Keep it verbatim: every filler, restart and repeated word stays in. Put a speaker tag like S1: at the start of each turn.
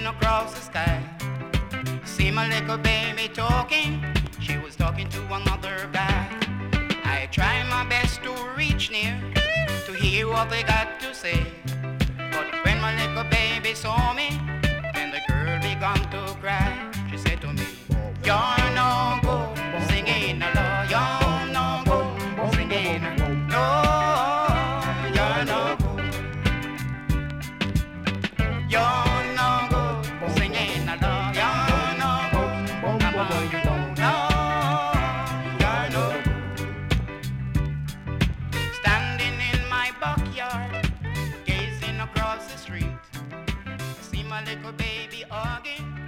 S1: across the sky. See my little baby talking, she was talking to another guy. I tried my best to reach near, to hear what they got to say. But when my little baby saw me, then the girl began to cry. She said to me, you're no good singing along, you're no good singing along. No, you're no good. You're no good singing along, you're no good. Come on, you don't know, you're no good. Standing in my backyard, gazing across the street, I see my little baby hugging